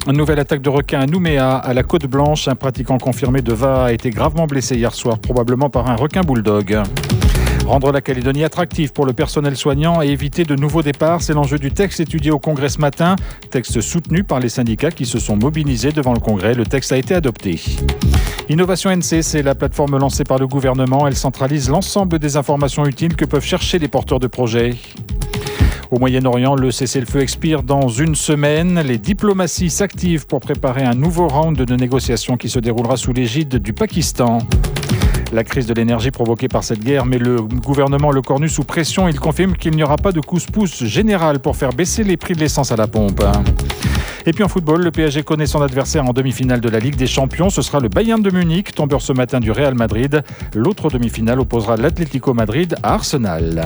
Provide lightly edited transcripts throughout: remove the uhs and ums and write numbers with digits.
Une nouvelle attaque de requin à Nouméa, à la Côte-Blanche. Un pratiquant confirmé de VA a été gravement blessé hier soir, probablement par un requin bulldog. Rendre la Calédonie attractive pour le personnel soignant et éviter de nouveaux départs, c'est l'enjeu du texte étudié au Congrès ce matin. Texte soutenu par les syndicats qui se sont mobilisés devant le Congrès. Le texte a été adopté. Innovation NC, c'est la plateforme lancée par le gouvernement. Elle centralise l'ensemble des informations utiles que peuvent chercher les porteurs de projets. Au Moyen-Orient, le cessez-le-feu expire dans une semaine. Les diplomaties s'activent pour préparer un nouveau round de négociations qui se déroulera sous l'égide du Pakistan. La crise de l'énergie provoquée par cette guerre met le gouvernement Le Cornu sous pression. Il confirme qu'il n'y aura pas de pouce général pour faire baisser les prix de l'essence à la pompe. Et puis en football, le PSG connaît son adversaire en demi-finale de la Ligue des Champions. Ce sera le Bayern de Munich, tombeur ce matin du Real Madrid. L'autre demi-finale opposera l'Atlético Madrid à Arsenal.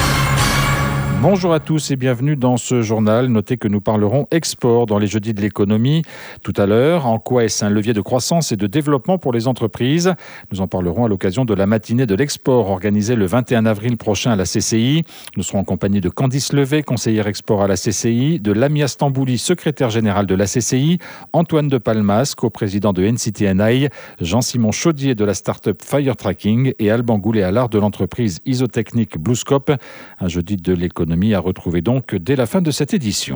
Bonjour à tous et bienvenue dans ce journal. Notez que nous parlerons export dans les jeudis de l'économie tout à l'heure. En quoi est-ce un levier de croissance et de développement pour les entreprises ? Nous en parlerons à l'occasion de la matinée de l'export organisée le 21 avril prochain à la CCI. Nous serons en compagnie de Candice Levet, conseillère export à la CCI, de Lamia Stambouli, secrétaire générale de la CCI, Antoine de Palmas, coprésident de NCTNI, Jean-Simon Chaudier de la start-up Fire Tracking et Alban Goulet-Allard de l'entreprise isotechnique Bluescope. Un jeudi de l'économie à retrouver donc dès la fin de cette édition.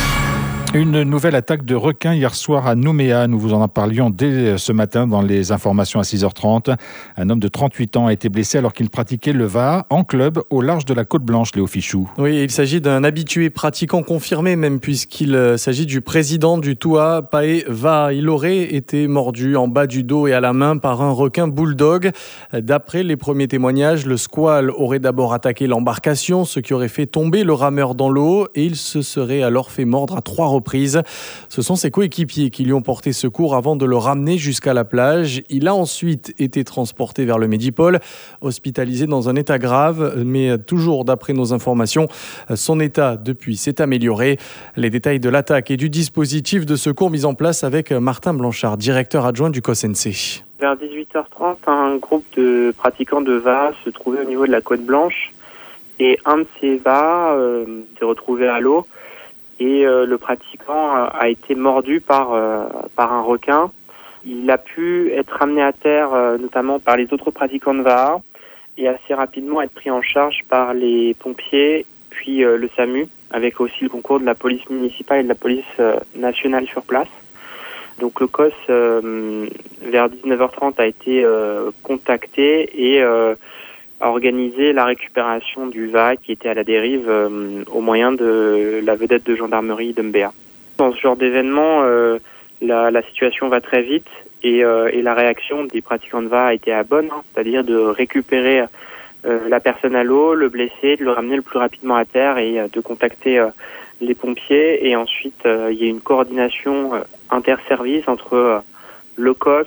Une nouvelle attaque de requin hier soir à Nouméa. Nous vous en parlions dès ce matin dans les informations à 6h30. Un homme de 38 ans a été blessé alors qu'il pratiquait le VA en club au large de la Côte-Blanche, Léo Fichou. Oui, il s'agit d'un habitué pratiquant confirmé même puisqu'il s'agit du président du Toua, Pae Va. Il aurait été mordu en bas du dos et à la main par un requin bulldog. D'après les premiers témoignages, le squale aurait d'abord attaqué l'embarcation, ce qui aurait fait tomber le rameur dans l'eau et il se serait alors fait mordre à 3 reprises. Ce sont ses coéquipiers qui lui ont porté secours avant de le ramener jusqu'à la plage. Il a ensuite été transporté vers le Medipôle, hospitalisé dans un état grave, mais toujours d'après nos informations, son état depuis s'est amélioré. Les détails de l'attaque et du dispositif de secours mis en place avec Martin Blanchard, directeur adjoint du COSNC. Vers 18h30, un groupe de pratiquants de VA se trouvait au niveau de la Côte-Blanche et un de ces VA s'est retrouvé à l'eau. Et le pratiquant a été mordu par un requin. Il a pu être ramené à terre, notamment par les autres pratiquants de VA, et assez rapidement être pris en charge par les pompiers, puis le SAMU, avec aussi le concours de la police municipale et de la police nationale sur place. Donc le COS, vers 19h30, a été contacté et a organisé la récupération du VA qui était à la dérive au moyen de la vedette de gendarmerie d'Umbéa. Dans ce genre d'événement, la situation va très vite et la réaction des pratiquants de VA a été à bonne, c'est-à-dire de récupérer la personne à l'eau, le blessé, de le ramener le plus rapidement à terre et de contacter les pompiers. Et ensuite, il y a une coordination interservice entre le COS,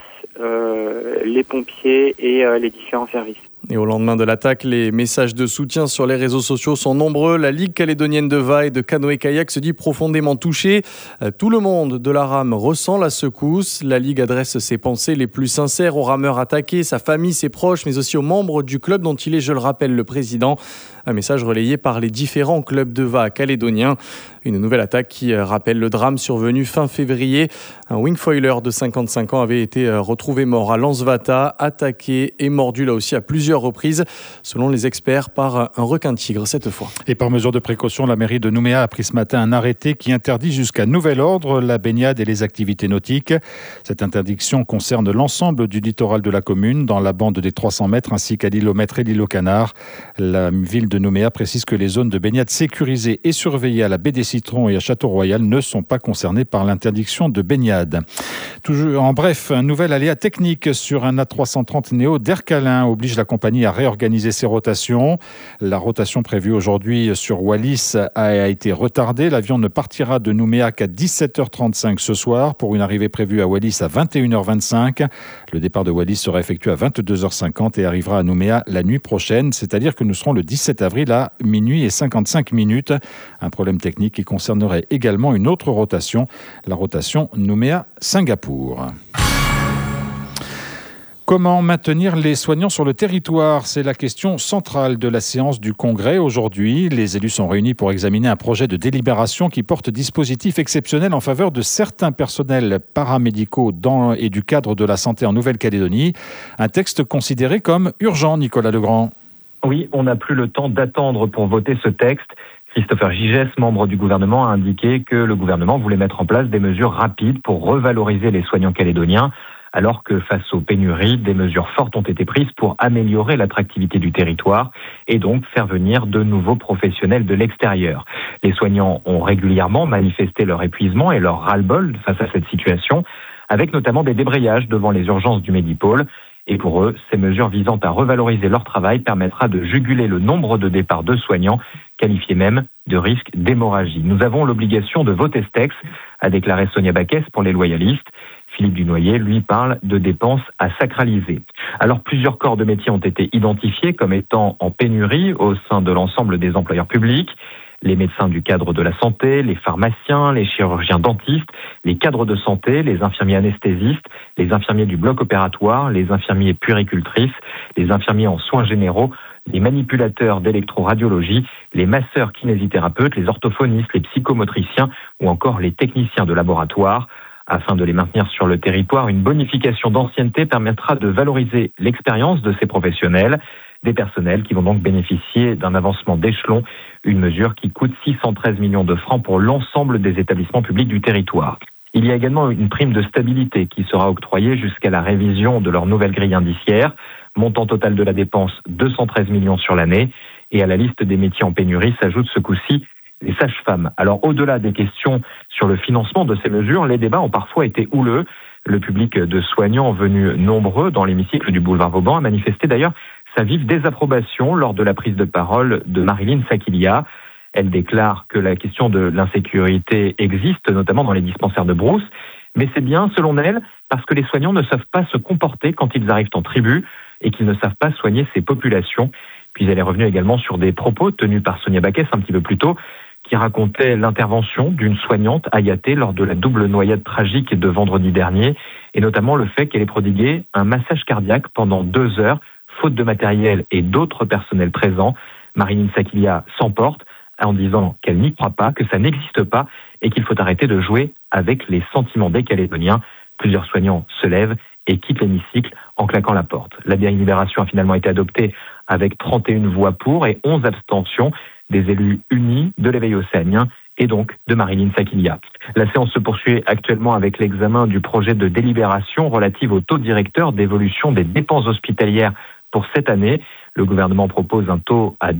les pompiers et les différents services. Et au lendemain de l'attaque, les messages de soutien sur les réseaux sociaux sont nombreux. La Ligue calédonienne de VA et de canoë-kayak se dit profondément touchée. Tout le monde de la rame ressent la secousse. La Ligue adresse ses pensées les plus sincères aux rameurs attaqués, sa famille, ses proches, mais aussi aux membres du club dont il est, je le rappelle, le président. Un message relayé par les différents clubs de VA calédoniens. Une nouvelle attaque qui rappelle le drame survenu fin février. Un wingfoiler de 55 ans avait été retrouvé mort à Lansvata, attaqué et mordu là aussi à plusieurs reprises, selon les experts, par un requin-tigre cette fois. Et par mesure de précaution, la mairie de Nouméa a pris ce matin un arrêté qui interdit jusqu'à nouvel ordre la baignade et les activités nautiques. Cette interdiction concerne l'ensemble du littoral de la commune, dans la bande des 300 mètres, ainsi qu'à l'îlot Maître et l'îlot Canard. La ville de Nouméa précise que les zones de baignade sécurisées et surveillées à la baie des Citrons et à Château-Royal ne sont pas concernées par l'interdiction de baignade. Toujours, en bref, un nouvel aléa technique sur un A330 Neo d'Ercalin oblige la compagnie à réorganiser ses rotations. La rotation prévue aujourd'hui sur Wallis a été retardée. L'avion ne partira de Nouméa qu'à 17h35 ce soir pour une arrivée prévue à Wallis à 21h25. Le départ de Wallis sera effectué à 22h50 et arrivera à Nouméa la nuit prochaine, c'est-à-dire que nous serons le 17 avril à minuit et 55 minutes. Un problème technique qui concernerait également une autre rotation, la rotation Nouméa-Singapour. Comment maintenir les soignants sur le territoire ? C'est la question centrale de la séance du Congrès aujourd'hui. Les élus sont réunis pour examiner un projet de délibération qui porte dispositif exceptionnel en faveur de certains personnels paramédicaux dans et du cadre de la santé en Nouvelle-Calédonie. Un texte considéré comme urgent, Nicolas Legrand. Oui, on n'a plus le temps d'attendre pour voter ce texte. Christopher Gigès, membre du gouvernement, a indiqué que le gouvernement voulait mettre en place des mesures rapides pour revaloriser les soignants calédoniens, alors que face aux pénuries, des mesures fortes ont été prises pour améliorer l'attractivité du territoire et donc faire venir de nouveaux professionnels de l'extérieur. Les soignants ont régulièrement manifesté leur épuisement et leur ras-le-bol face à cette situation, avec notamment des débrayages devant les urgences du Médipôle. Et pour eux, ces mesures visant à revaloriser leur travail permettra de juguler le nombre de départs de soignants, qualifiés même de risque d'hémorragie. Nous avons l'obligation de voter ce texte, a déclaré Sonia Baquès pour les loyalistes. Philippe Dunoyer, lui, parle de dépenses à sacraliser. Alors, plusieurs corps de métier ont été identifiés comme étant en pénurie au sein de l'ensemble des employeurs publics. Les médecins du cadre de la santé, les pharmaciens, les chirurgiens dentistes, les cadres de santé, les infirmiers anesthésistes, les infirmiers du bloc opératoire, les infirmiers puéricultrices, les infirmiers en soins généraux, les manipulateurs d'électroradiologie, les masseurs kinésithérapeutes, les orthophonistes, les psychomotriciens ou encore les techniciens de laboratoire. Afin de les maintenir sur le territoire, une bonification d'ancienneté permettra de valoriser l'expérience de ces professionnels, des personnels qui vont donc bénéficier d'un avancement d'échelon, une mesure qui coûte 613 millions de francs pour l'ensemble des établissements publics du territoire. Il y a également une prime de stabilité qui sera octroyée jusqu'à la révision de leur nouvelle grille indiciaire, montant total de la dépense 213 millions sur l'année, et à la liste des métiers en pénurie s'ajoute ce coup-ci les sages-femmes. Alors, au-delà des questions sur le financement de ces mesures, les débats ont parfois été houleux. Le public de soignants venus nombreux dans l'hémicycle du boulevard Vauban a manifesté d'ailleurs sa vive désapprobation lors de la prise de parole de Marilyn Sakilia. Elle déclare que la question de l'insécurité existe, notamment dans les dispensaires de brousse, mais c'est bien, selon elle, parce que les soignants ne savent pas se comporter quand ils arrivent en tribu et qu'ils ne savent pas soigner ces populations. Puis elle est revenue également sur des propos tenus par Sonia Baquès un petit peu plus tôt, qui racontait l'intervention d'une soignante Ayaté lors de la double noyade tragique de vendredi dernier, et notamment le fait qu'elle ait prodigué un massage cardiaque pendant 2 heures, faute de matériel et d'autres personnels présents. Marilyn Sakilia s'emporte en disant qu'elle n'y croit pas, que ça n'existe pas, et qu'il faut arrêter de jouer avec les sentiments des Calédoniens. Plusieurs soignants se lèvent et quittent l'hémicycle en claquant la porte. La délibération a finalement été adoptée avec 31 voix pour et 11 abstentions, des élus unis de l'éveil océanien et donc de Marilyn Sakilia. La séance se poursuit actuellement avec l'examen du projet de délibération relative au taux directeur d'évolution des dépenses hospitalières pour cette année. Le gouvernement propose un taux à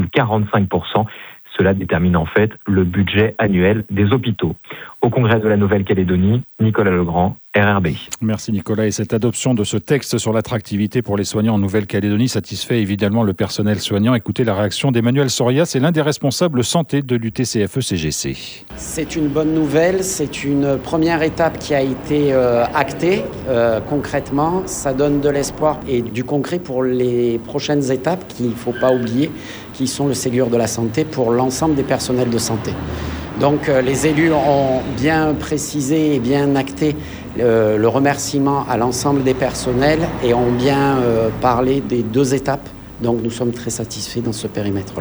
2,45%. Cela détermine en fait le budget annuel des hôpitaux. Au Congrès de la Nouvelle-Calédonie, Nicolas Legrand, RRB. Merci Nicolas. Et cette adoption de ce texte sur l'attractivité pour les soignants en Nouvelle-Calédonie satisfait évidemment le personnel soignant. Écoutez la réaction d'Emmanuel Soria, c'est l'un des responsables santé de l'UTCFE-CGC. C'est une bonne nouvelle, c'est une première étape qui a été actée concrètement. Ça donne de l'espoir et du concret pour les prochaines étapes qu'il ne faut pas oublier, qui sont le Ségur de la santé pour l'ensemble des personnels de santé. Donc les élus ont bien précisé et bien acté le remerciement à l'ensemble des personnels et ont bien parlé des 2 étapes. Donc nous sommes très satisfaits dans ce périmètre-là.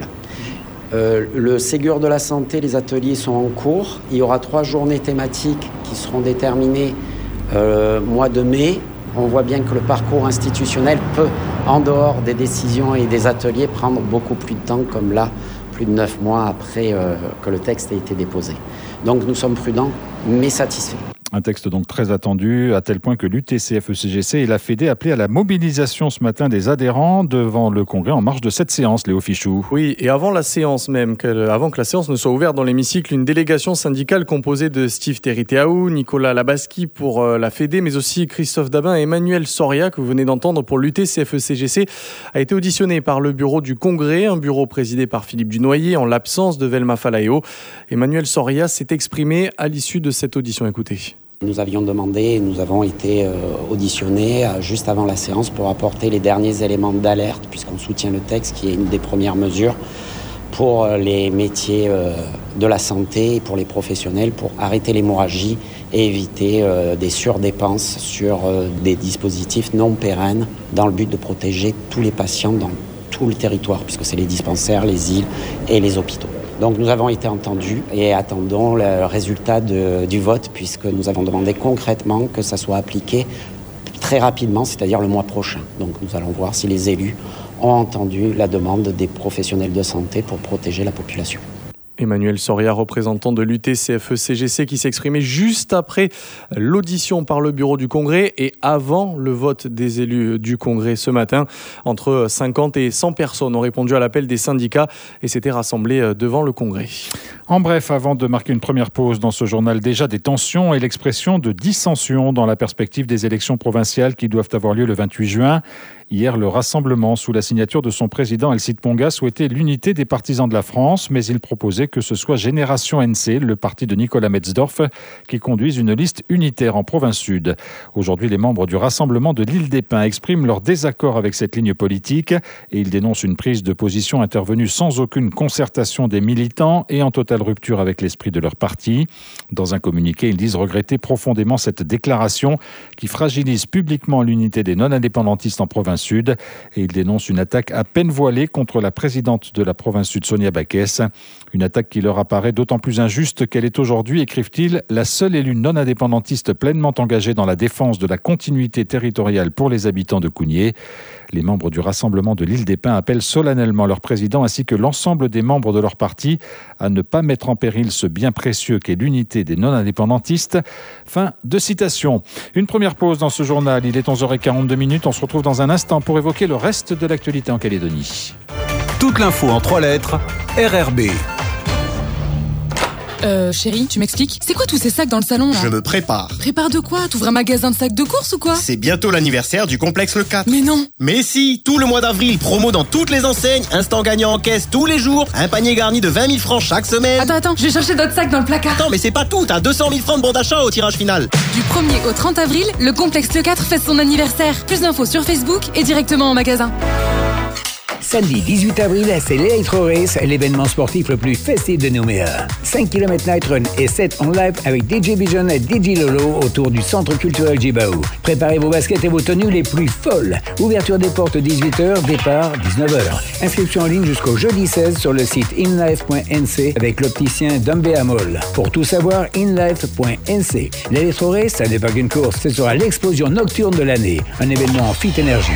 Le Ségur de la santé, les ateliers sont en cours. Il y aura 3 journées thématiques qui seront déterminées mois de mai. On voit bien que le parcours institutionnel peut, en dehors des décisions et des ateliers, prendre beaucoup plus de temps, comme là, plus de 9 mois après que le texte ait été déposé. Donc nous sommes prudents, mais satisfaits. Un texte donc très attendu, à tel point que l'UTCFE-CGC et la Fédé appelaient à la mobilisation ce matin des adhérents devant le Congrès en marge de cette séance, Léo Fichou. Oui, et avant la séance même, avant que la séance ne soit ouverte dans l'hémicycle, une délégation syndicale composée de Steve Teriteaou, Nicolas Labaski pour la Fédé, mais aussi Christophe Dabin et Emmanuel Soria, que vous venez d'entendre pour l'UTCFE-CGC, a été auditionnée par le bureau du Congrès, un bureau présidé par Philippe Dunoyer, en l'absence de Velma Falaeo. Emmanuel Soria s'est exprimé à l'issue de cette audition. Écoutez. Nous avions demandé, nous avons été auditionnés juste avant la séance pour apporter les derniers éléments d'alerte, puisqu'on soutient le texte, qui est une des premières mesures pour les métiers de la santé et pour les professionnels pour arrêter l'hémorragie et éviter des surdépenses sur des dispositifs non pérennes dans le but de protéger tous les patients dans tout le territoire, puisque c'est les dispensaires, les îles et les hôpitaux. Donc nous avons été entendus et attendons le résultat du vote, puisque nous avons demandé concrètement que ça soit appliqué très rapidement, c'est-à-dire le mois prochain. Donc nous allons voir si les élus ont entendu la demande des professionnels de santé pour protéger la population. Emmanuel Soria, représentant de l'UT-CFE-CGC, qui s'exprimait juste après l'audition par le bureau du Congrès et avant le vote des élus du Congrès ce matin. Entre 50 et 100 personnes ont répondu à l'appel des syndicats et s'étaient rassemblées devant le Congrès. En bref, avant de marquer une première pause dans ce journal, déjà des tensions et l'expression de dissension dans la perspective des élections provinciales qui doivent avoir lieu le 28 juin. Hier, le Rassemblement, sous la signature de son président Alcide Ponga, souhaitait l'unité des partisans de la France, mais il proposait que ce soit Génération NC, le parti de Nicolas Metzdorf, qui conduise une liste unitaire en province sud. Aujourd'hui, les membres du Rassemblement de l'Île des Pins expriment leur désaccord avec cette ligne politique et ils dénoncent une prise de position intervenue sans aucune concertation des militants et en totale rupture avec l'esprit de leur parti. Dans un communiqué, ils disent regretter profondément cette déclaration qui fragilise publiquement l'unité des non-indépendantistes en province sud et ils dénoncent une attaque à peine voilée contre la présidente de la province sud, Sonia Backès. Une attaque qui leur apparaît d'autant plus injuste qu'elle est aujourd'hui, écrivent-ils, la seule élue non-indépendantiste pleinement engagée dans la défense de la continuité territoriale pour les habitants de Cougnier. Les membres du Rassemblement de l'Île des Pins appellent solennellement leur président ainsi que l'ensemble des membres de leur parti à ne pas mettre en péril ce bien précieux qu'est l'unité des non-indépendantistes. Fin de citation. Une première pause dans ce journal. Il est 11h42. On se retrouve dans un instant pour évoquer le reste de l'actualité en Calédonie. Toute l'info en 3 lettres, RRB. Chérie, tu m'expliques? C'est quoi tous ces sacs dans le salon, là? Je me prépare. Prépare de quoi? T'ouvres un magasin de sacs de course ou quoi? C'est bientôt l'anniversaire du complexe Le 4. Mais non! Mais si, tout le mois d'avril, promo dans toutes les enseignes, instant gagnant en caisse tous les jours, un panier garni de 20 000 francs chaque semaine. Attends, je vais chercher d'autres sacs dans le placard. Attends, mais c'est pas tout, t'as 200 000 francs de bon d'achat au tirage final. Du 1er au 30 avril, le complexe Le 4 fête son anniversaire. Plus d'infos sur Facebook et directement en magasin. Samedi 18 avril, c'est l'Electro Race, l'événement sportif le plus festif de Nouméa. 5 km night run et 7 en live avec DJ Bijon et DJ Lolo autour du centre culturel Djibaou. Préparez vos baskets et vos tenues les plus folles. Ouverture des portes 18h, départ 19h. Inscription en ligne jusqu'au jeudi 16 sur le site inlife.nc avec l'opticien Dumbé Amol. Pour tout savoir, inlife.nc. L'Electro Race, ça n'est pas qu'une course, ce sera l'explosion nocturne de l'année. Un événement en Fit Energy.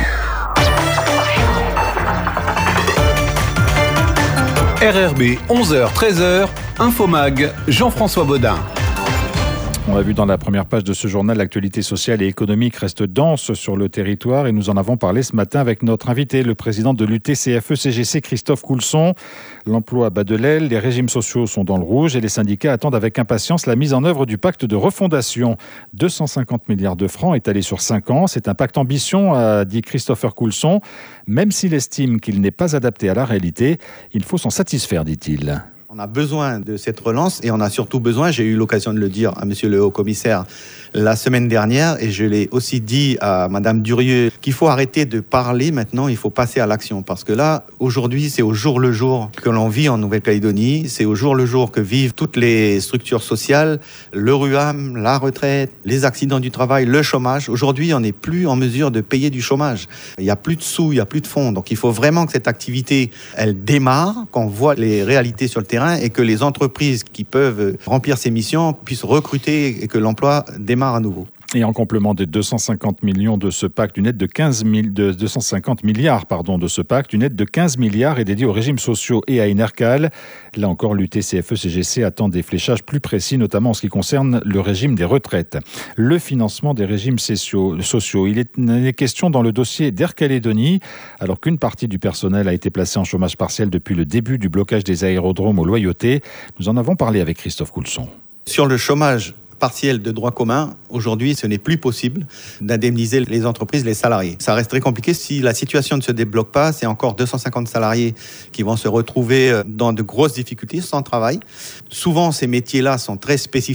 RRB, 11h, 13h, Infomag, Jean-François Baudin. On l'a vu dans la première page de ce journal, l'actualité sociale et économique reste dense sur le territoire et nous en avons parlé ce matin avec notre invité, le président de l'UT-CFE-CGC, Christophe Coulson. L'emploi bat de l'aile, les régimes sociaux sont dans le rouge et les syndicats attendent avec impatience la mise en œuvre du pacte de refondation. 250 milliards de francs étalés sur 5 ans. C'est un pacte ambition, a dit Christopher Coulson. Même s'il estime qu'il n'est pas adapté à la réalité, il faut s'en satisfaire, dit-il. On a besoin de cette relance et on a surtout besoin, j'ai eu l'occasion de le dire à monsieur le haut-commissaire la semaine dernière et je l'ai aussi dit à madame Durieux qu'il faut arrêter de parler maintenant, il faut passer à l'action parce que là, aujourd'hui, c'est au jour le jour que l'on vit en Nouvelle-Calédonie, c'est au jour le jour que vivent toutes les structures sociales, le RUAM, la retraite, les accidents du travail, le chômage. Aujourd'hui, on n'est plus en mesure de payer du chômage. Il n'y a plus de sous, il n'y a plus de fonds. Donc il faut vraiment que cette activité, elle démarre, qu'on voit les réalités sur le terrain et que les entreprises qui peuvent remplir ces missions puissent recruter et que l'emploi démarre à nouveau. Et en complément des 250 millions de ce pacte, une aide de 250 milliards de ce pacte, une aide de 15 milliards est dédiée aux régimes sociaux et à Enercal. Là encore, l'UT-CFE-CGC attend des fléchages plus précis, notamment en ce qui concerne le régime des retraites. Le financement des régimes sociaux. Il est question dans le dossier d'Air Calédonie, alors qu'une partie du personnel a été placée en chômage partiel depuis le début du blocage des aérodromes aux Loyautés. Nous en avons parlé avec Christophe Coulson. Sur le chômage partiel de droit commun, aujourd'hui, ce n'est plus possible d'indemniser les entreprises, les salariés. Ça reste très compliqué si la situation ne se débloque pas. C'est encore 250 salariés qui vont se retrouver dans de grosses difficultés, sans travail. Souvent, ces métiers-là sont très spécifiques.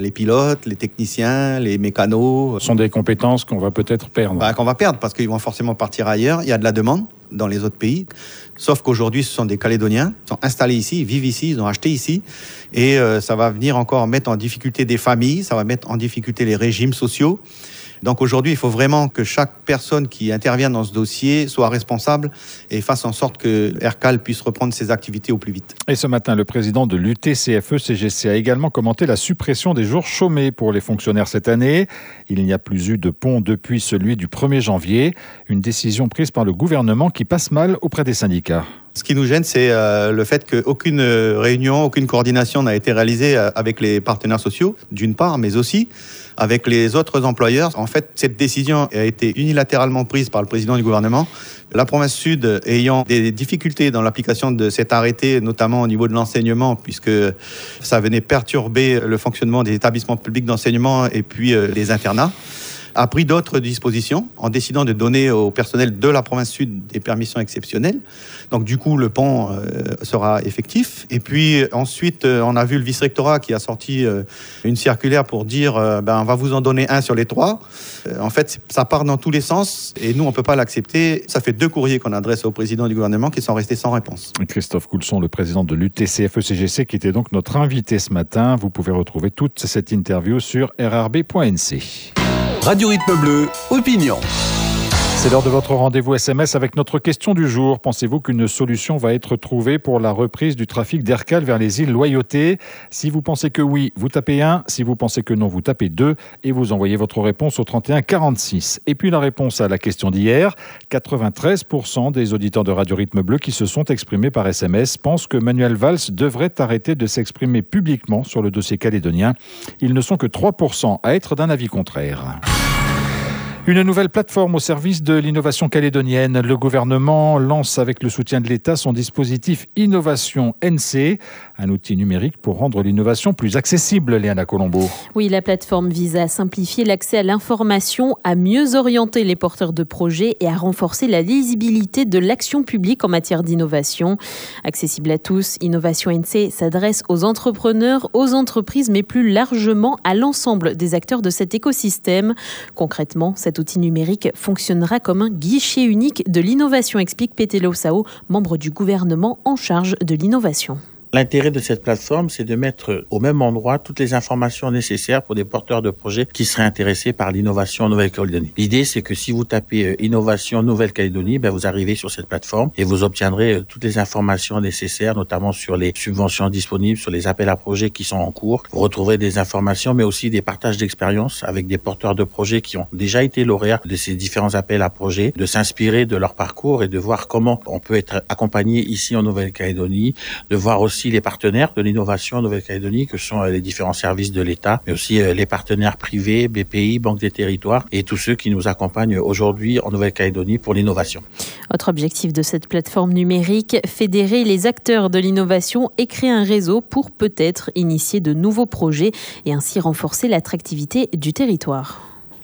Les pilotes, les techniciens, les mécanos. Ce sont des compétences qu'on va peut-être perdre. Qu'on va perdre parce qu'ils vont forcément partir ailleurs. Il y a de la demande dans les autres pays. Sauf qu'aujourd'hui, ce sont des Calédoniens, ils sont installés ici, ils vivent ici, ils ont acheté ici. Et ça va venir encore mettre en difficulté des familles, ça va mettre en difficulté les régimes sociaux. Donc aujourd'hui, il faut vraiment que chaque personne qui intervient dans ce dossier soit responsable et fasse en sorte que Aircal puisse reprendre ses activités au plus vite. Et ce matin, le président de l'UTCFE-CGC a également commenté la suppression des jours chômés pour les fonctionnaires cette année. Il n'y a plus eu de pont depuis celui du 1er janvier. Une décision prise par le gouvernement qui passe mal auprès des syndicats. Ce qui nous gêne, c'est le fait qu'aucune réunion, aucune coordination n'a été réalisée avec les partenaires sociaux, d'une part, mais aussi avec les autres employeurs. En fait, cette décision a été unilatéralement prise par le président du gouvernement. La province sud ayant des difficultés dans l'application de cet arrêté, notamment au niveau de l'enseignement, puisque ça venait perturber le fonctionnement des établissements publics d'enseignement et puis les internats, a pris d'autres dispositions en décidant de donner au personnel de la province sud des permissions exceptionnelles. Donc du coup, le pont sera effectif. Et puis ensuite, on a vu le vice-rectorat qui a sorti une circulaire pour dire on va vous en donner un sur les 3. En fait, ça part dans tous les sens et nous, on ne peut pas l'accepter. Ça fait 2 courriers qu'on adresse au président du gouvernement qui sont restés sans réponse. Christophe Coulson, le président de l'UTCFE-CGC, qui était donc notre invité ce matin. Vous pouvez retrouver toute cette interview sur rrb.nc. Radio Rythme Bleu, opinion. C'est l'heure de votre rendez-vous SMS avec notre question du jour. Pensez-vous qu'une solution va être trouvée pour la reprise du trafic d'Aircal vers les îles Loyauté ? Si vous pensez que oui, vous tapez 1. Si vous pensez que non, vous tapez 2. Et vous envoyez votre réponse au 31 46. Et puis la réponse à la question d'hier. 93% des auditeurs de Radio Rythme Bleu qui se sont exprimés par SMS pensent que Manuel Valls devrait arrêter de s'exprimer publiquement sur le dossier calédonien. Ils ne sont que 3% à être d'un avis contraire. Une nouvelle plateforme au service de l'innovation calédonienne. Le gouvernement lance avec le soutien de l'État son dispositif Innovation NC, un outil numérique pour rendre l'innovation plus accessible, Léana Colombo. Oui, la plateforme vise à simplifier l'accès à l'information, à mieux orienter les porteurs de projets et à renforcer la lisibilité de l'action publique en matière d'innovation. Accessible à tous, Innovation NC s'adresse aux entrepreneurs, aux entreprises, mais plus largement à l'ensemble des acteurs de cet écosystème. Concrètement, cet outil numérique fonctionnera comme un guichet unique de l'innovation, explique Petelo Sao, membre du gouvernement en charge de l'innovation. L'intérêt de cette plateforme, c'est de mettre au même endroit toutes les informations nécessaires pour des porteurs de projets qui seraient intéressés par l'innovation en Nouvelle-Calédonie. L'idée, c'est que si vous tapez Innovation Nouvelle-Calédonie, vous arrivez sur cette plateforme et vous obtiendrez toutes les informations nécessaires, notamment sur les subventions disponibles, sur les appels à projets qui sont en cours. Vous retrouverez des informations, mais aussi des partages d'expériences avec des porteurs de projets qui ont déjà été lauréats de ces différents appels à projets, de s'inspirer de leur parcours et de voir comment on peut être accompagné ici en Nouvelle-Calédonie, de voir aussi les partenaires de l'innovation en Nouvelle-Calédonie, que sont les différents services de l'État, mais aussi les partenaires privés, BPI, Banque des Territoires, et tous ceux qui nous accompagnent aujourd'hui en Nouvelle-Calédonie pour l'innovation. Autre objectif de cette plateforme numérique, fédérer les acteurs de l'innovation et créer un réseau pour peut-être initier de nouveaux projets et ainsi renforcer l'attractivité du territoire.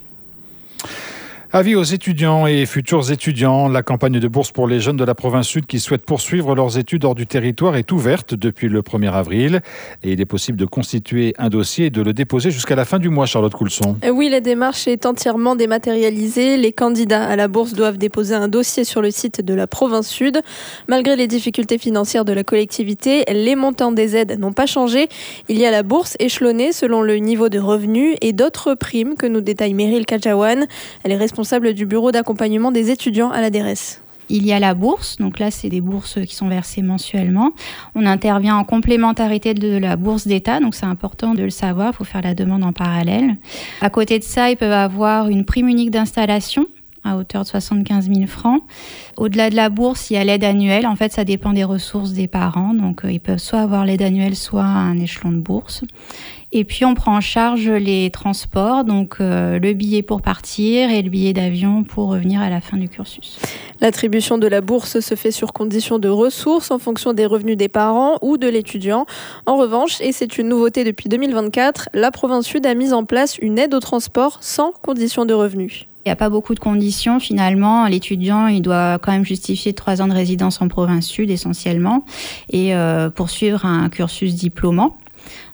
Avis aux étudiants et futurs étudiants, la campagne de bourse pour les jeunes de la province sud qui souhaitent poursuivre leurs études hors du territoire est ouverte depuis le 1er avril. Et il est possible de constituer un dossier et de le déposer jusqu'à la fin du mois, Charlotte Coulson. Oui, la démarche est entièrement dématérialisée. Les candidats à la bourse doivent déposer un dossier sur le site de la province sud. Malgré les difficultés financières de la collectivité, les montants des aides n'ont pas changé. Il y a la bourse échelonnée selon le niveau de revenu et d'autres primes que nous détaille Meryl Kajawan. Elle est responsable du bureau d'accompagnement des étudiants à la DRS. Il y a la bourse, donc là c'est des bourses qui sont versées mensuellement. On intervient en complémentarité de la bourse d'État, donc c'est important de le savoir, il faut faire la demande en parallèle. À côté de ça, ils peuvent avoir une prime unique d'installation à hauteur de 75 000 francs. Au-delà de la bourse, il y a l'aide annuelle. En fait, ça dépend des ressources des parents. Donc, ils peuvent soit avoir l'aide annuelle, soit un échelon de bourse. Et puis, on prend en charge les transports, donc le billet pour partir et le billet d'avion pour revenir à la fin du cursus. L'attribution de la bourse se fait sur condition de ressources en fonction des revenus des parents ou de l'étudiant. En revanche, et c'est une nouveauté depuis 2024, la province sud a mis en place une aide au transport sans condition de revenus. Il n'y a pas beaucoup de conditions finalement. L'étudiant, il doit quand même justifier 3 ans de résidence en province sud essentiellement et poursuivre un cursus diplômant.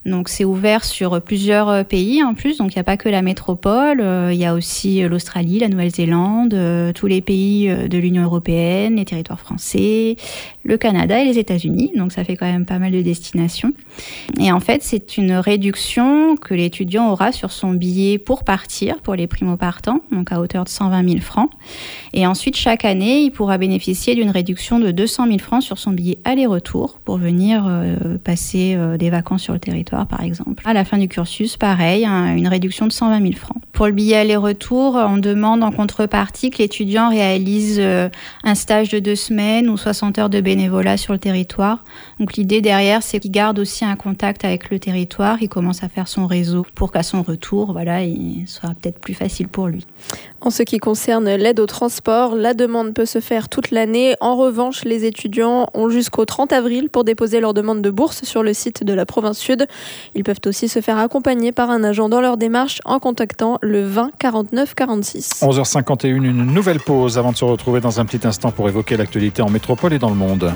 Donc c'est ouvert sur plusieurs pays en plus, donc il n'y a pas que la métropole, il y a aussi l'Australie, la Nouvelle-Zélande, tous les pays de l'Union européenne, les territoires français, le Canada et les États-Unis, donc ça fait quand même pas mal de destinations. Et en fait, c'est une réduction que l'étudiant aura sur son billet pour partir, pour les primo-partants, donc à hauteur de 120 000 francs. Et ensuite, chaque année, il pourra bénéficier d'une réduction de 200 000 francs sur son billet aller-retour pour venir passer des vacances sur le territoire, par exemple. À la fin du cursus, pareil, une réduction de 120 000 francs. Pour le billet aller-retour, on demande en contrepartie que l'étudiant réalise un stage de 2 semaines ou 60 heures de bénévolat sur le territoire. Donc l'idée derrière, c'est qu'il garde aussi un contact avec le territoire, il commence à faire son réseau pour qu'à son retour, voilà, il soit peut-être plus facile pour lui. En ce qui concerne l'aide au transport, la demande peut se faire toute l'année. En revanche, les étudiants ont jusqu'au 30 avril pour déposer leur demande de bourse sur le site de la province Sud. Ils peuvent aussi se faire accompagner par un agent dans leur démarche en contactant le 20 49 46. 11h51, une nouvelle pause avant de se retrouver dans un petit instant pour évoquer l'actualité en métropole et dans le monde.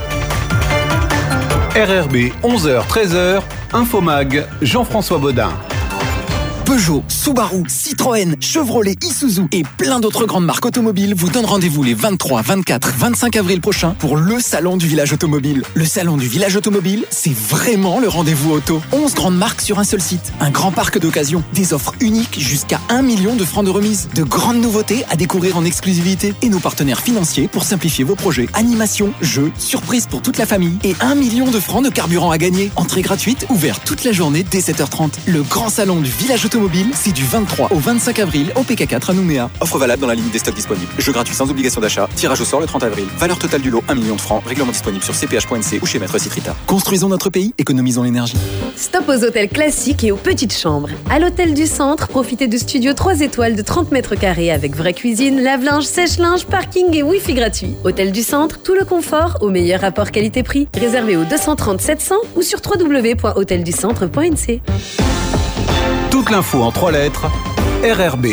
RRB, 11h-13h, Infomag, Jean-François Baudin. Peugeot, Subaru, Citroën, Chevrolet, Isuzu et plein d'autres grandes marques automobiles vous donnent rendez-vous les 23, 24, 25 avril prochains pour le Salon du Village Automobile. Le Salon du Village Automobile, c'est vraiment le rendez-vous auto. 11 grandes marques sur un seul site, un grand parc d'occasion, des offres uniques jusqu'à 1 million de francs de remise, de grandes nouveautés à découvrir en exclusivité et nos partenaires financiers pour simplifier vos projets. Animation, jeux, surprises pour toute la famille et 1 million de francs de carburant à gagner. Entrée gratuite, ouvert toute la journée dès 7h30. Le grand Salon du Village Automobile, c'est du 23 au 25 avril au PK4 à Nouméa. Offre valable dans la limite des stocks disponibles. Jeu gratuit sans obligation d'achat. Tirage au sort le 30 avril. Valeur totale du lot 1 million de francs. Règlement disponible sur cph.nc ou chez Maître Citrita. Construisons notre pays, économisons l'énergie. Stop aux hôtels classiques et aux petites chambres. À l'hôtel du Centre, profitez de studios 3 étoiles de 30 mètres carrés avec vraie cuisine, lave-linge, sèche-linge, parking et wifi gratuit. Hôtel du Centre, tout le confort au meilleur rapport qualité-prix. Réservé au 230 700 ou sur www.hotelducentre.nc. Toute l'info en 3 lettres, RRB.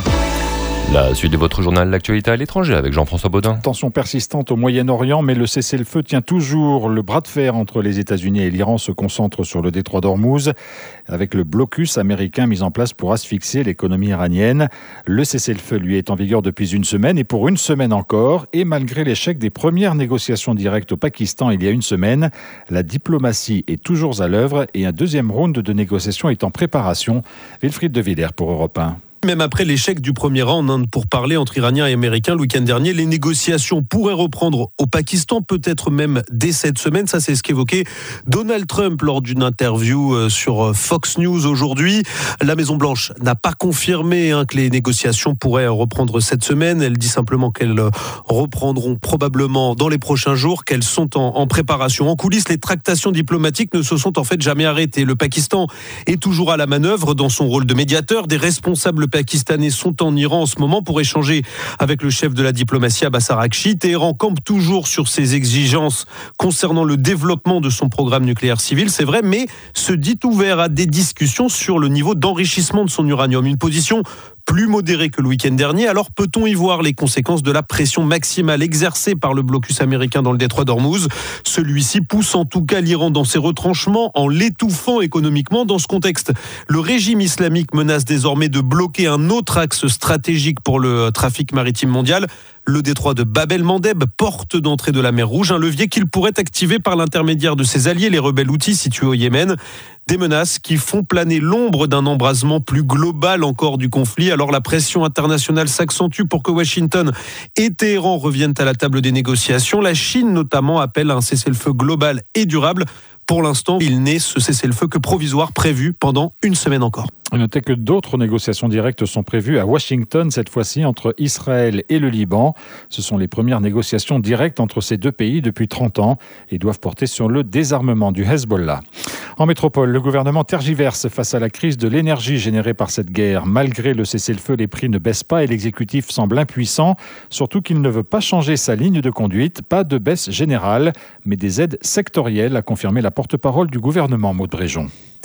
La suite de votre journal L'actualité à l'étranger avec Jean-François Baudin. Tension persistante au Moyen-Orient, mais le cessez-le-feu tient toujours. Le bras de fer entre les États-Unis et l'Iran se concentre sur le détroit d'Ormuz, avec le blocus américain mis en place pour asphyxier l'économie iranienne. Le cessez-le-feu, lui, est en vigueur depuis une semaine et pour une semaine encore. Et malgré l'échec des premières négociations directes au Pakistan il y a une semaine, la diplomatie est toujours à l'œuvre et un deuxième round de négociations est en préparation. Wilfried de Villers pour Europe 1. Même après l'échec du premier round pour parler entre Iraniens et Américains le week-end dernier, les négociations pourraient reprendre au Pakistan, peut-être même dès cette semaine. Ça, c'est ce qu'évoquait Donald Trump lors d'une interview sur Fox News aujourd'hui. La Maison-Blanche n'a pas confirmé que les négociations pourraient reprendre cette semaine. Elle dit simplement qu'elles reprendront probablement dans les prochains jours, qu'elles sont en préparation. En coulisses, les tractations diplomatiques ne se sont en fait jamais arrêtées. Le Pakistan est toujours à la manœuvre dans son rôle de médiateur. Des responsables pakistanais sont en Iran en ce moment pour échanger avec le chef de la diplomatie Abbas Araghchi. Téhéran campe toujours sur ses exigences concernant le développement de son programme nucléaire civil, c'est vrai, mais se dit ouvert à des discussions sur le niveau d'enrichissement de son uranium. Une position plus modérée que le week-end dernier. Alors peut-on y voir les conséquences de la pression maximale exercée par le blocus américain dans le détroit d'Ormuz ? Celui-ci pousse en tout cas l'Iran dans ses retranchements en l'étouffant économiquement. Dans ce contexte, le régime islamique menace désormais de bloquer un autre axe stratégique pour le trafic maritime mondial. Le détroit de Bab el-Mandeb, porte d'entrée de la mer Rouge, un levier qu'il pourrait activer par l'intermédiaire de ses alliés, les rebelles houthis situés au Yémen. Des menaces qui font planer l'ombre d'un embrasement plus global encore du conflit. Alors la pression internationale s'accentue pour que Washington et Téhéran reviennent à la table des négociations. La Chine notamment appelle à un cessez-le-feu global et durable. Pour l'instant, il n'est ce cessez-le-feu que provisoire prévu pendant une semaine encore. Notez que d'autres négociations directes sont prévues à Washington, cette fois-ci entre Israël et le Liban. Ce sont les premières négociations directes entre ces deux pays depuis 30 ans et doivent porter sur le désarmement du Hezbollah. En métropole, le gouvernement tergiverse face à la crise de l'énergie générée par cette guerre. Malgré le cessez-le-feu, les prix ne baissent pas et l'exécutif semble impuissant, surtout qu'il ne veut pas changer sa ligne de conduite. Pas de baisse générale, mais des aides sectorielles, a confirmé la porte-parole du gouvernement, Maud Bréjon.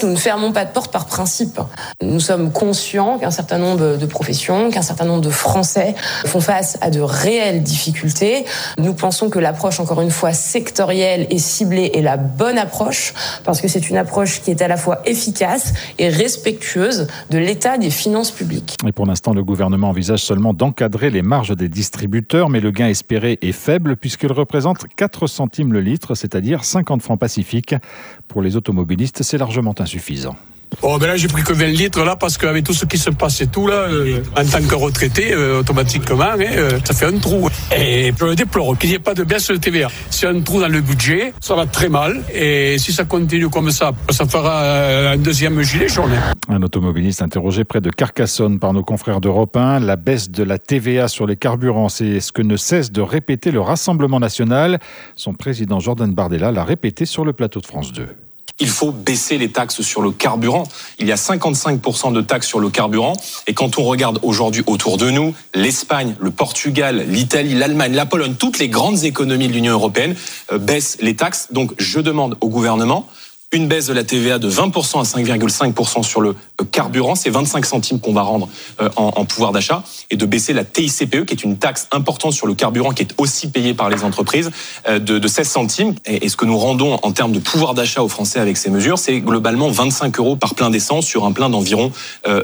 Nous ne fermons pas de porte par principe. Nous sommes conscients qu'un certain nombre de professions, qu'un certain nombre de Français font face à de réelles difficultés. Nous pensons que l'approche, encore une fois, sectorielle et ciblée est la bonne approche, parce que c'est une approche qui est à la fois efficace et respectueuse de l'état des finances publiques. Et pour l'instant, le gouvernement envisage seulement d'encadrer les marges des distributeurs, mais le gain espéré est faible puisqu'il représente 4 centimes le litre, c'est-à-dire 50 francs Pacifique. Pour les automobilistes, c'est largement insuffisant. Oh ben là j'ai pris que 20 litres là parce qu'avec tout ce qui se passe et tout là, en tant que retraité, automatiquement, ça fait un trou. Et je le déplore qu'il n'y ait pas de baisse de TVA. C'est un trou dans le budget, ça va très mal. Et si ça continue comme ça fera un deuxième gilet jaune. Un automobiliste interrogé près de Carcassonne par nos confrères d'Europe 1. La baisse de la TVA sur les carburants, c'est ce que ne cesse de répéter le Rassemblement national. Son président Jordan Bardella l'a répété sur le plateau de France 2. Il faut baisser les taxes sur le carburant. Il y a 55% de taxes sur le carburant. Et quand on regarde aujourd'hui autour de nous, l'Espagne, le Portugal, l'Italie, l'Allemagne, la Pologne, toutes les grandes économies de l'Union européenne baissent les taxes. Donc je demande au gouvernement une baisse de la TVA de 20% à 5,5% sur le carburant, c'est 25 centimes qu'on va rendre en pouvoir d'achat, et de baisser la TICPE, qui est une taxe importante sur le carburant, qui est aussi payée par les entreprises, de 16 centimes. Et ce que nous rendons en termes de pouvoir d'achat aux Français avec ces mesures, c'est globalement 25 € par plein d'essence sur un plein d'environ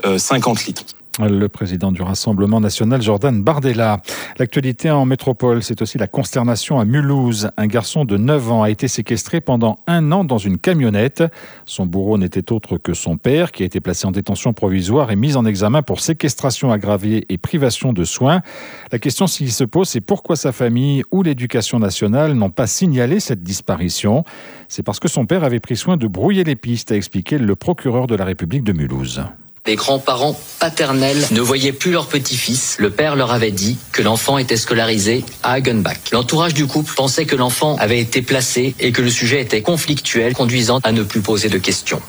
50 litres. Le président du Rassemblement national, Jordan Bardella. L'actualité en métropole, c'est aussi la consternation à Mulhouse. Un garçon de 9 ans a été séquestré pendant 1 an dans une camionnette. Son bourreau n'était autre que son père, qui a été placé en détention provisoire et mis en examen pour séquestration aggravée et privation de soins. La question qui se pose, c'est pourquoi sa famille ou l'éducation nationale n'ont pas signalé cette disparition. C'est parce que son père avait pris soin de brouiller les pistes, a expliqué le procureur de la République de Mulhouse. Les grands-parents paternels ne voyaient plus leur petit-fils. Le père leur avait dit que l'enfant était scolarisé à Hagenbach. L'entourage du couple pensait que l'enfant avait été placé et que le sujet était conflictuel, conduisant à ne plus poser de questions.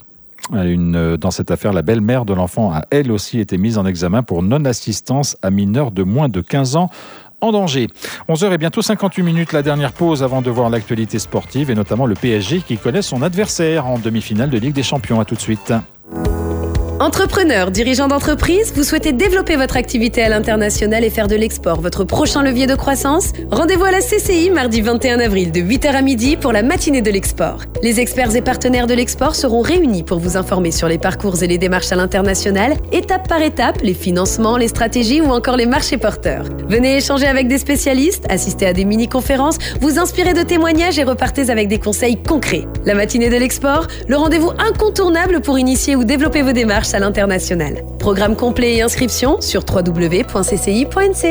Dans cette affaire, la belle-mère de l'enfant a elle aussi été mise en examen pour non-assistance à mineurs de moins de 15 ans. En danger. 11h et bientôt 58 minutes, la dernière pause avant de voir l'actualité sportive et notamment le PSG qui connaît son adversaire en demi-finale de Ligue des Champions. À tout de suite. Entrepreneur, dirigeant d'entreprise, vous souhaitez développer votre activité à l'international et faire de l'export votre prochain levier de croissance? Rendez-vous à la CCI mardi 21 avril de 8h à midi pour la matinée de l'export. Les experts et partenaires de l'export seront réunis pour vous informer sur les parcours et les démarches à l'international, étape par étape, les financements, les stratégies ou encore les marchés porteurs. Venez échanger avec des spécialistes, assister à des mini-conférences, vous inspirer de témoignages et repartez avec des conseils concrets. La matinée de l'export, le rendez-vous incontournable pour initier ou développer vos démarches à l'international. Programme complet et inscription sur www.cci.nc.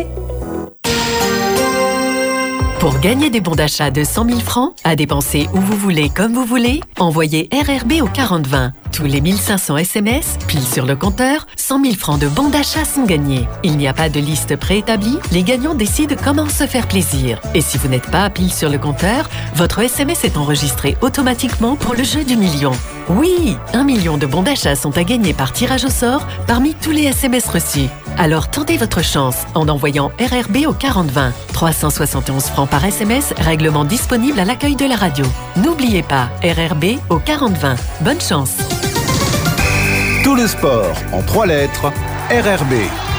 Pour gagner des bons d'achat de 100 000 francs, à dépenser où vous voulez, comme vous voulez, envoyez RRB au 4020. Tous les 1500 SMS, pile sur le compteur, 100 000 francs de bons d'achat sont gagnés. Il n'y a pas de liste préétablie, les gagnants décident comment se faire plaisir. Et si vous n'êtes pas pile sur le compteur, votre SMS est enregistré automatiquement pour le jeu du million. Oui, 1 million de bons d'achat sont à gagner par tirage au sort parmi tous les SMS reçus. Alors tentez votre chance en envoyant RRB au 4020. 371 francs par SMS, règlement disponible à l'accueil de la radio. N'oubliez pas, RRB au 4020. Bonne chance. Tout le sport en 3 lettres, RRB.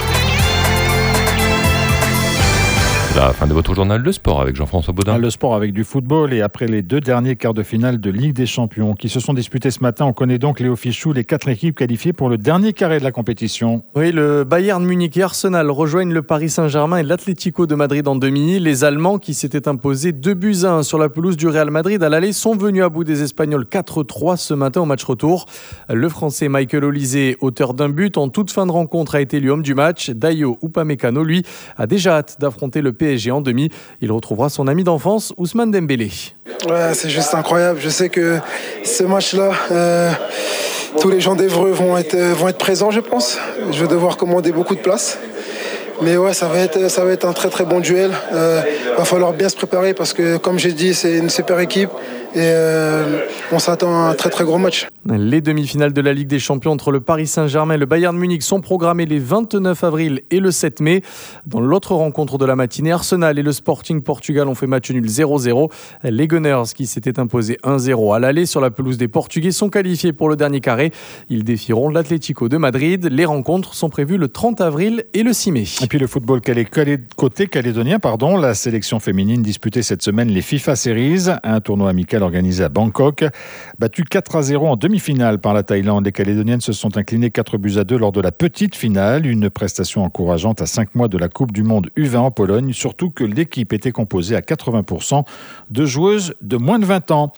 La fin de votre journal de sport avec Jean-François Baudin. Le sport avec du football et après les 2 derniers quarts de finale de Ligue des Champions qui se sont disputés ce matin, on connaît donc Léo Fichou, les 4 équipes qualifiées pour le dernier carré de la compétition. Oui, le Bayern Munich et Arsenal rejoignent le Paris Saint-Germain et l'Atlético de Madrid en demi. Les Allemands qui s'étaient imposés 2-1 sur la pelouse du Real Madrid à l'aller sont venus à bout des Espagnols 4-3 ce matin au match retour. Le Français Michael Olise, auteur d'un but en toute fin de rencontre, a été l'homme du match. Dayo Upamecano, lui, a déjà hâte d'affronter le PSG en demi. Il retrouvera son ami d'enfance, Ousmane Dembélé. Ouais, c'est juste incroyable. Je sais que ce match-là, tous les gens d'Évreux vont être présents, je pense. Je vais devoir commander beaucoup de places. Mais ouais, ça va être un très très bon duel. Va falloir bien se préparer parce que, comme j'ai dit, c'est une super équipe. et on s'attend à un très très gros match. Les demi-finales de la Ligue des Champions entre le Paris Saint-Germain et le Bayern Munich sont programmées les 29 avril et le 7 mai. Dans l'autre rencontre de la matinée, Arsenal et le Sporting Portugal ont fait match nul 0-0. Les Gunners, qui s'étaient imposés 1-0 à l'aller sur la pelouse des Portugais, sont qualifiés pour le dernier carré. Ils défieront l'Atlético de Madrid. Les rencontres sont prévues le 30 avril et le 6 mai. Et puis le football côté calédonien, la sélection féminine disputait cette semaine les FIFA Series, un tournoi amical organisé à Bangkok. Battu 4-0 en demi-finale par la Thaïlande, les Calédoniennes se sont inclinées 4-2 lors de la petite finale, une prestation encourageante à 5 mois de la Coupe du Monde U20 en Pologne, surtout que l'équipe était composée à 80% de joueuses de moins de 20 ans.